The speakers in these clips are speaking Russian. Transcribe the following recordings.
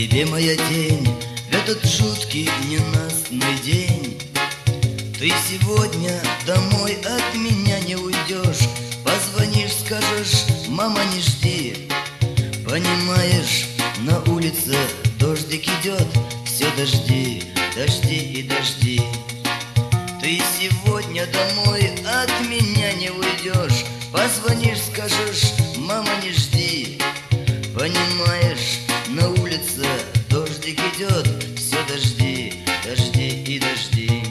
тебе моя тень в этот жуткий ненастный день. Ты сегодня домой от меня не уйдешь. Позвонишь, скажешь: мама, не жди. Понимаешь, на улице дождик идет, все дожди, дожди и дожди. Ты сегодня домой от меня не уйдешь. Позвонишь, скажешь: мама, не жди. Понимаешь, на улице дождик идет, все дожди, дожди и дожди.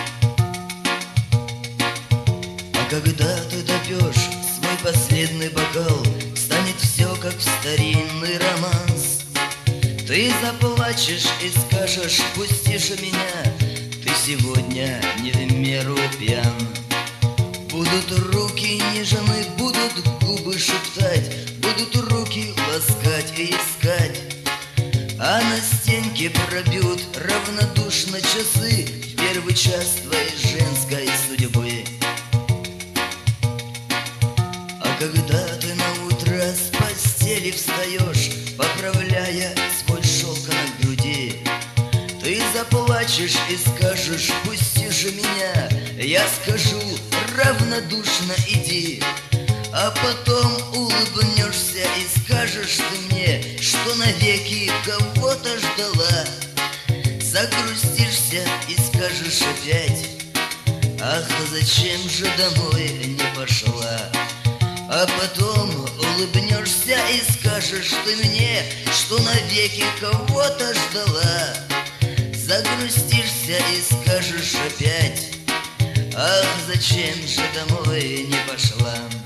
А когда ты допьешь свой последний бокал, станет все как в старинный романс. Ты заплачешь и скажешь: пустишь меня, ты сегодня не в меру пьян. Будут руки нежны, будут губы шептать, будут руки ласкать и искать. А на стенке пробьют равнодушно часы в первый час твоей женской судьбы. А когда ты на утро с постели встаешь, поправляя свой шелк на груди, ты заплачешь и скажешь: пусти же меня. Я скажу: равнодушно иди. А потом улыбнешься и скажешь ты мне, что навеки кого-то ждала. Загрустишься и скажешь опять: ах, зачем же домой не пошла. А потом улыбнешься и скажешь ты мне, что навеки кого-то ждала. Загрустишься и скажешь опять: ах, зачем же домой не пошла.